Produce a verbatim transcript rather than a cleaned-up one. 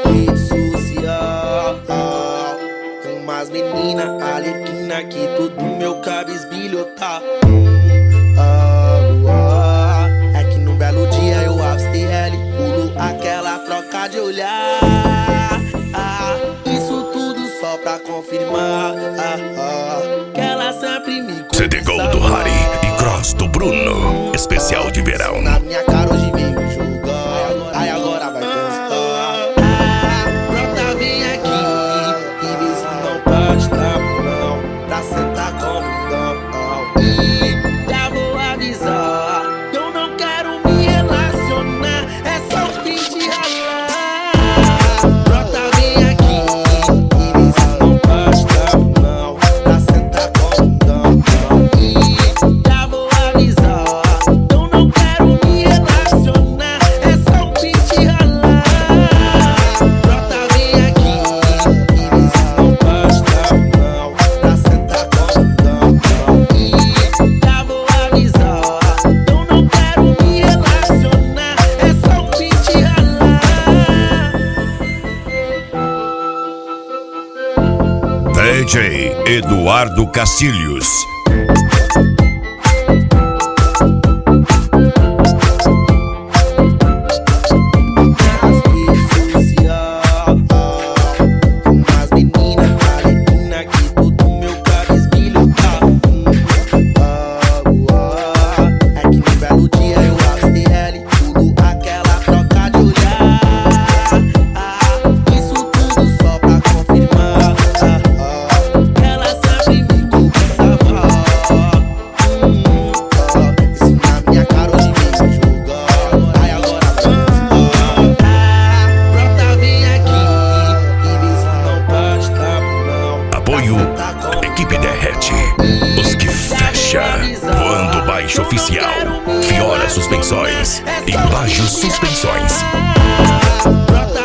rede social. Umas menina alequina que tudo meu cabisbilho tá. Ah, ah, é que num belo dia eu abro T L, pulo aquela troca de olhar. Ah, isso tudo só pra confirmar ah, ah, que ela sempre me C D Gold do Harry e Cross do Bruno, especial de verão. Na minha cara hoje vem me julgar, aí agora vai constar. Ah, brota, vem aqui e vê se não pode tempo não, pra sentar como não. E já vou avisar, eu não quero me relacionar, é só um fim de ralar. Brota, vem aqui e vê se não pode tempo não, pra sentar como não. E já vou avisar, eu não quero me relacionar, é só um fim de ralar. Brota, vem aqui e vê se não pode tempo não, pra sentar como não. E já vou avisar, eu não quero me relacionar, é só um fim de ralar. D J Eduardo Castilhos. Nas redes social, umas menina alequina que tudo meu cabisbilho tá. Ah, ah, é que num belo dia eu abro T L, pulo aquela troca de olhar. Ah, isso tudo só pra confirmar ah, ah, que ela sempre me cobiçava. Hum, ah, isso na minha cara hoje vem me julgar, aí agora vai constar. Ah, brota, vem aqui e vê se não pode tempo não. Apoio Equipe Derrete, os que fecha. Voando Baixo Oficial, Fiora Suspensões e Baixo Suspensões. Brota,